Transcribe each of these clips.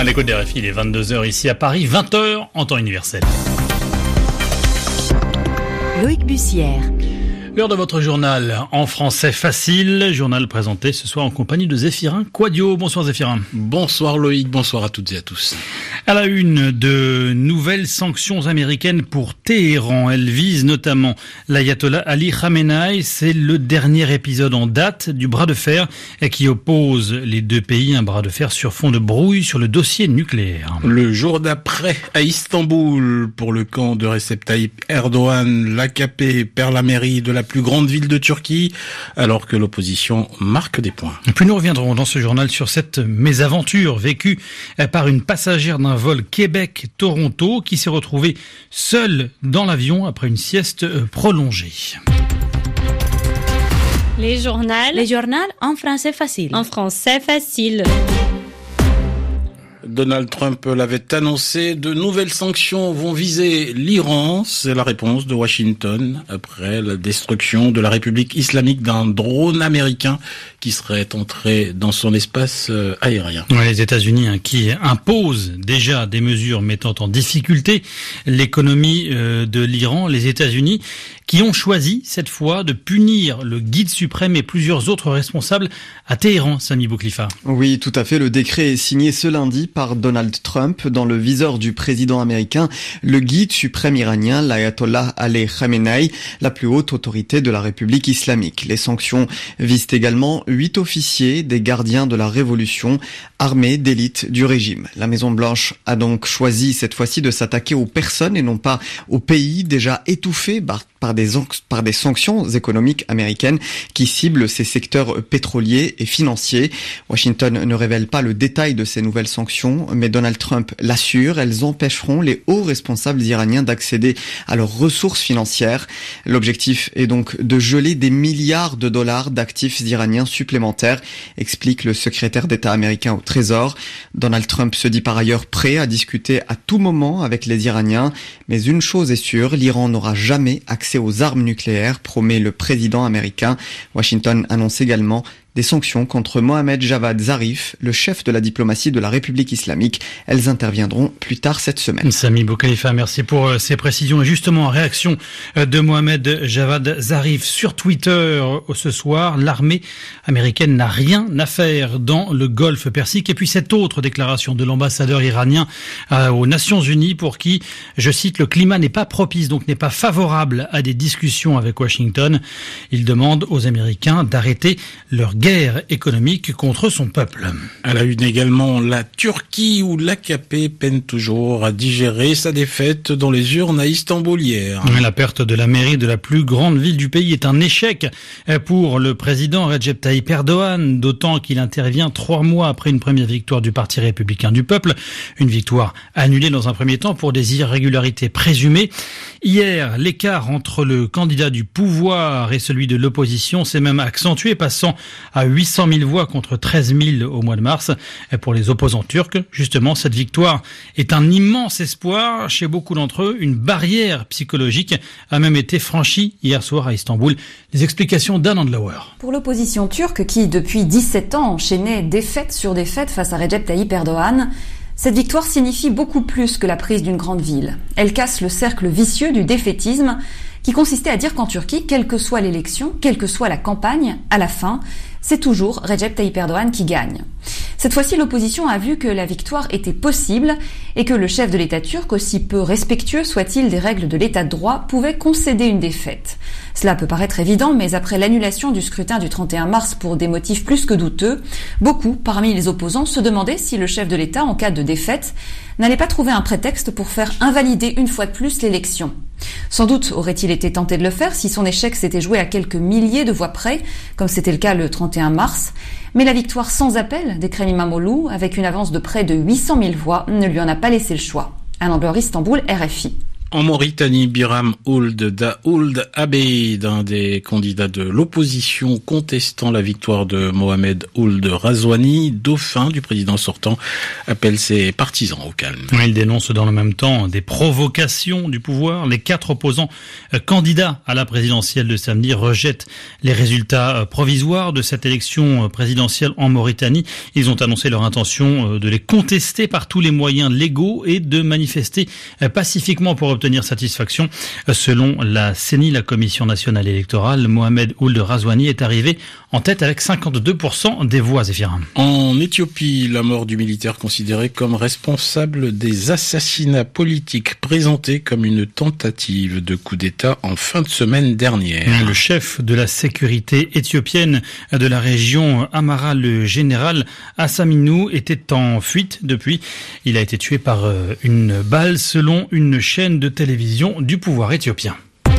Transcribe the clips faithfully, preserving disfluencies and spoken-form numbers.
l'écoute des R F I, il est vingt-deux heures ici à Paris, vingt heures en temps universel. Loïc Bussière. L'heure de votre journal en français facile, journal présenté ce soir en compagnie de Zéphirin Quadio. Bonsoir Zéphirin. Bonsoir Loïc, bonsoir à toutes et à tous. À la une, de nouvelles sanctions américaines pour Téhéran. Elles visent notamment l'ayatollah Ali Khamenei. C'est le dernier épisode en date du bras de fer qui oppose les deux pays. Un bras de fer sur fond de brouille sur le dossier nucléaire. Le jour d'après, à Istanbul, pour le camp de Recep Tayyip Erdogan, l'A K P perd la mairie de la plus grande ville de Turquie, alors que l'opposition marque des points. Puis nous reviendrons dans ce journal sur cette mésaventure vécue par une passagère d'un vol Québec-Toronto qui s'est retrouvée seule dans l'avion après une sieste prolongée. Les journaux. Les journaux en français facile. En français facile. Donald Trump l'avait annoncé, de nouvelles sanctions vont viser l'Iran. C'est la réponse de Washington après la destruction de la République islamique d'un drone américain qui serait entré dans son espace aérien. Ouais, les États-Unis hein, qui imposent déjà des mesures mettant en difficulté l'économie euh, de l'Iran. Les États-Unis qui ont choisi cette fois de punir le guide suprême et plusieurs autres responsables à Téhéran, Sami Boukhlifa. Oui, tout à fait. Le décret est signé ce lundi par Donald Trump. Dans le viseur du président américain, le guide suprême iranien, l'ayatollah Ali Khamenei, la plus haute autorité de la République islamique. Les sanctions visent également huit officiers des gardiens de la révolution, armée d'élite du régime. La Maison-Blanche a donc choisi cette fois-ci de s'attaquer aux personnes et non pas aux pays déjà étouffés par par des, par des sanctions économiques américaines qui ciblent ces secteurs pétroliers et financiers. Washington ne révèle pas le détail de ces nouvelles sanctions, mais Donald Trump l'assure, elles empêcheront les hauts responsables iraniens d'accéder à leurs ressources financières. L'objectif est donc de geler des milliards de dollars d'actifs iraniens supplémentaires, explique le secrétaire d'État américain au Trésor. Donald Trump se dit par ailleurs prêt à discuter à tout moment avec les Iraniens, mais une chose est sûre, l'Iran n'aura jamais accès aux armes nucléaires, promet le président américain. Washington annonce également des sanctions contre Mohamed Javad Zarif, le chef de la diplomatie de la République islamique. Elles interviendront plus tard cette semaine. Sami Boukhlifa, merci pour ces précisions. Et justement, en réaction de Mohamed Javad Zarif sur Twitter ce soir, l'armée américaine n'a rien à faire dans le Golfe Persique. Et puis cette autre déclaration de l'ambassadeur iranien aux Nations Unies pour qui, je cite, le climat n'est pas propice, donc n'est pas favorable à des discussions avec Washington. Il demande aux Américains d'arrêter leur guerre économique contre son peuple. À la une également, la Turquie où l'A K P peine toujours à digérer sa défaite dans les urnes à Istanbul hier. La perte de la mairie de la plus grande ville du pays est un échec pour le président Recep Tayyip Erdogan, d'autant qu'il intervient trois mois après une première victoire du Parti républicain du peuple, une victoire annulée dans un premier temps pour des irrégularités présumées. Hier, l'écart entre le candidat du pouvoir et celui de l'opposition s'est même accentué, passant à huit cent mille voix contre treize mille au mois de mars. Et pour les opposants turcs, justement, cette victoire est un immense espoir chez beaucoup d'entre eux. Une barrière psychologique a même été franchie hier soir à Istanbul. Les explications d'Anne Andlauer. Pour l'opposition turque qui, depuis dix-sept ans, enchaînait défaite sur défaite face à Recep Tayyip Erdogan, cette victoire signifie beaucoup plus que la prise d'une grande ville. Elle casse le cercle vicieux du défaitisme qui consistait à dire qu'en Turquie, quelle que soit l'élection, quelle que soit la campagne, à la fin, c'est toujours Recep Tayyip Erdogan qui gagne. Cette fois-ci, l'opposition a vu que la victoire était possible et que le chef de l'État turc, aussi peu respectueux soit-il des règles de l'État de droit, pouvait concéder une défaite. Cela peut paraître évident, mais après l'annulation du scrutin du trente et un mars pour des motifs plus que douteux, beaucoup, parmi les opposants, se demandaient si le chef de l'État, en cas de défaite, n'allait pas trouver un prétexte pour faire invalider une fois de plus l'élection. Sans doute aurait-il été tenté de le faire si son échec s'était joué à quelques milliers de voix près, comme c'était le cas le trente et un mars, mais la victoire sans appel d'Ekrem İmamoğlu, avec une avance de près de huit cent mille voix, ne lui en a pas laissé le choix. Anne Andlauer, Istanbul, R F I. En Mauritanie, Biram Ould Daould Abeid, un des candidats de l'opposition contestant la victoire de Mohamed Ould Razouani, dauphin du président sortant, appelle ses partisans au calme. Il dénonce dans le même temps des provocations du pouvoir. Les quatre opposants candidats à la présidentielle de samedi rejettent les résultats provisoires de cette élection présidentielle en Mauritanie. Ils ont annoncé leur intention de les contester par tous les moyens légaux et de manifester pacifiquement pour obtenir satisfaction. Selon la C E N I, la Commission nationale électorale, Mohamed Ould Razouani est arrivé en tête avec cinquante-deux pour cent des voix. Zéphirin. En Éthiopie, la mort du militaire considéré comme responsable des assassinats politiques présentés comme une tentative de coup d'État en fin de semaine dernière. Le chef de la sécurité éthiopienne de la région Amara, le général Assaminou, était en fuite depuis. Il a été tué par une balle selon une chaîne de télévision du pouvoir éthiopien.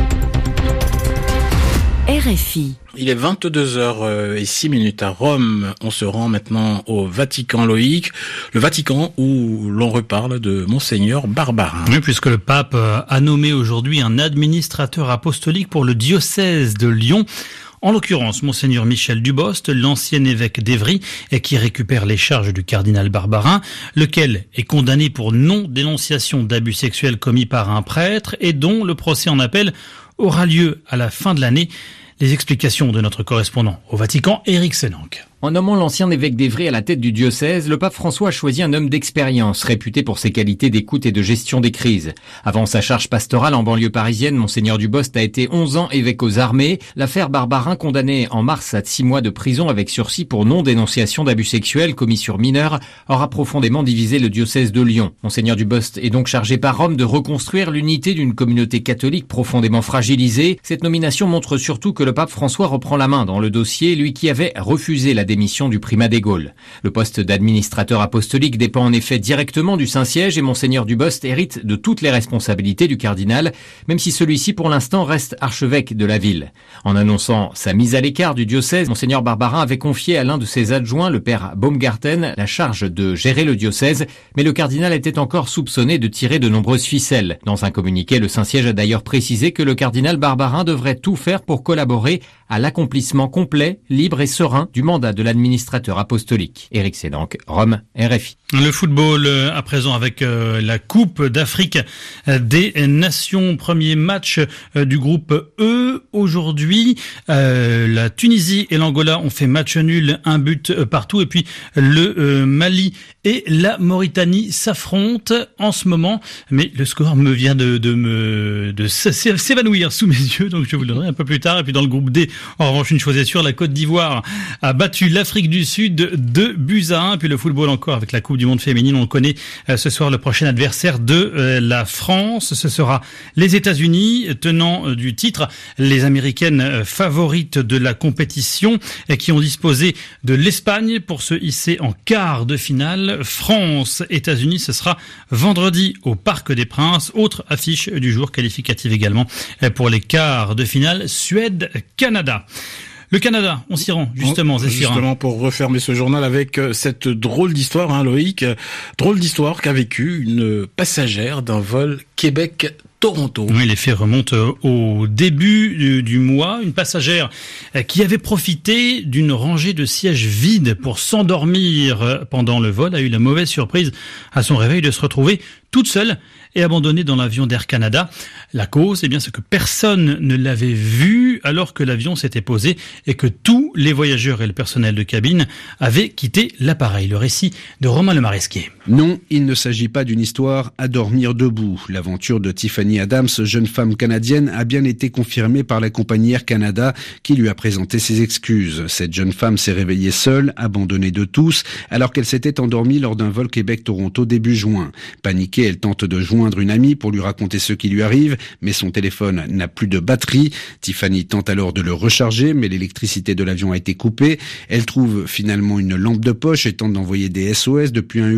R F I. Il est vingt-deux heures zéro six minutes à Rome. On se rend maintenant au Vatican, Loïc. Le Vatican où l'on reparle de Monseigneur Barbarin. Oui, puisque le pape a nommé aujourd'hui un administrateur apostolique pour le diocèse de Lyon. En l'occurrence, Monseigneur Michel Dubost, l'ancien évêque d'Évry, et qui récupère les charges du cardinal Barbarin, lequel est condamné pour non-dénonciation d'abus sexuels commis par un prêtre et dont le procès en appel aura lieu à la fin de l'année. Les explications de notre correspondant au Vatican, Éric Senanque. En nommant l'ancien évêque d'Évry à la tête du diocèse, le pape François a choisi un homme d'expérience, réputé pour ses qualités d'écoute et de gestion des crises. Avant sa charge pastorale en banlieue parisienne, Monseigneur Dubost a été onze ans évêque aux armées. L'affaire Barbarin, condamné en mars à six mois de prison avec sursis pour non-dénonciation d'abus sexuels commis sur mineurs, aura profondément divisé le diocèse de Lyon. Monseigneur Dubost est donc chargé par Rome de reconstruire l'unité d'une communauté catholique profondément fragilisée. Cette nomination montre surtout que le pape François reprend la main dans le dossier, lui qui avait refusé la démission du primat des Gaules. Le poste d'administrateur apostolique dépend en effet directement du Saint-Siège et Monseigneur Dubost hérite de toutes les responsabilités du cardinal, même si celui-ci pour l'instant reste archevêque de la ville. En annonçant sa mise à l'écart du diocèse, Monseigneur Barbarin avait confié à l'un de ses adjoints, le père Baumgarten, la charge de gérer le diocèse, mais le cardinal était encore soupçonné de tirer de nombreuses ficelles. Dans un communiqué, le Saint-Siège a d'ailleurs précisé que le cardinal Barbarin devrait tout faire pour collaborer à l'accomplissement complet, libre et serein du mandat de l'administrateur apostolique. Éric Sédanque, Rome, R F I. Le football à présent avec euh, la Coupe d'Afrique des Nations. Premier match euh, du groupe E. Aujourd'hui, euh, la Tunisie et l'Angola ont fait match nul, un but euh, partout. Et puis le euh, Mali et la Mauritanie s'affrontent en ce moment. Mais le score me vient de, de, me, de s'évanouir sous mes yeux, donc je vous le donnerai un peu plus tard. Et puis dans le groupe D, en revanche, une chose est sûre, la Côte d'Ivoire a battu l'Afrique du Sud deux buts à un. Puis le football encore avec la Coupe du Monde féminine. On connaît euh, ce soir le prochain adversaire de euh, la France. Ce sera les États-Unis, tenant euh, du titre. Les Américaines euh, favorites de la compétition euh, qui ont disposé de l'Espagne pour se hisser en quart de finale. France, États-Unis, ce sera vendredi au Parc des Princes. Autre affiche du jour, qualificative également euh, pour les quarts de finale. Suède, Canada. Le Canada, on s'y rend, justement, Zéphirin. Justement, pour refermer ce journal avec cette drôle d'histoire, hein, Loïc. Drôle d'histoire qu'a vécu une passagère d'un vol Québec-Toronto. Oui, les faits remontent au début du, du mois. Une passagère qui avait profité d'une rangée de sièges vides pour s'endormir pendant le vol a eu la mauvaise surprise à son réveil de se retrouver toute seule et abandonnée dans l'avion d'Air Canada. La cause, eh bien, c'est que personne ne l'avait vue alors que l'avion s'était posé et que tous les voyageurs et le personnel de cabine avaient quitté l'appareil. Le récit de Romain Lemaresquier. Non, il ne s'agit pas d'une histoire à dormir debout. L'aventure de Tiffany Adams, jeune femme canadienne, a bien été confirmée par la compagnie Air Canada qui lui a présenté ses excuses. Cette jeune femme s'est réveillée seule, abandonnée de tous, alors qu'elle s'était endormie lors d'un vol Québec-Toronto début juin. Paniquée, elle tente de joindre une amie pour lui raconter ce qui lui arrive, mais son téléphone n'a plus de batterie. Tiffany tente alors de le recharger, mais l'électricité de l'avion a été coupée. Elle trouve finalement une lampe de poche et tente d'envoyer des S O S depuis un hublot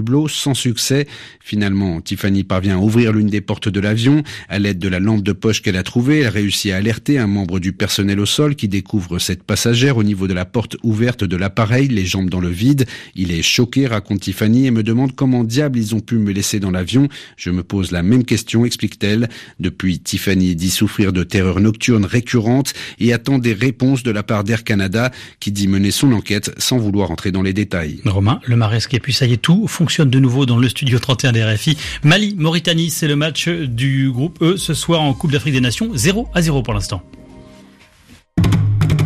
sans succès. Finalement, Tiffany parvient à ouvrir l'une des portes de l'avion. À l'aide de la lampe de poche qu'elle a trouvée, elle réussit à alerter un membre du personnel au sol qui découvre cette passagère au niveau de la porte ouverte de l'appareil, les jambes dans le vide. Il est choqué, raconte Tiffany, et me demande comment diable ils ont pu me laisser dans l'avion. Je me pose la même question, explique-t-elle. Depuis, Tiffany dit souffrir de terreurs nocturnes récurrentes et attend des réponses de la part d'Air Canada qui dit mener son enquête sans vouloir entrer dans les détails. Romain, le Maresque et puis ça y est, tout fonctionne de nouveau dans le studio trente et un d'R F I. Mali, Mauritanie, c'est le match du groupe E ce soir en Coupe d'Afrique des Nations, zéro à zéro pour l'instant.